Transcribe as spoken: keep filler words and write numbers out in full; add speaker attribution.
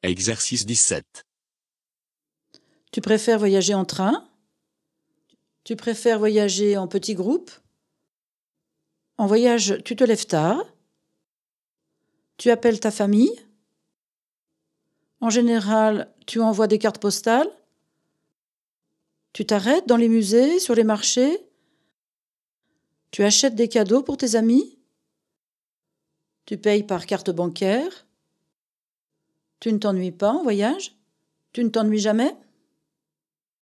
Speaker 1: Exercice dix-sept.
Speaker 2: Tu préfères voyager en train? Tu préfères voyager en petit groupe? En voyage, tu te lèves tard? Tu appelles ta famille? En général, tu envoies des cartes postales? Tu t'arrêtes dans les musées, sur les marchés? Tu achètes des cadeaux pour tes amis? Tu payes par carte bancaire? Tu ne t'ennuies pas en voyage? Tu ne t'ennuies jamais?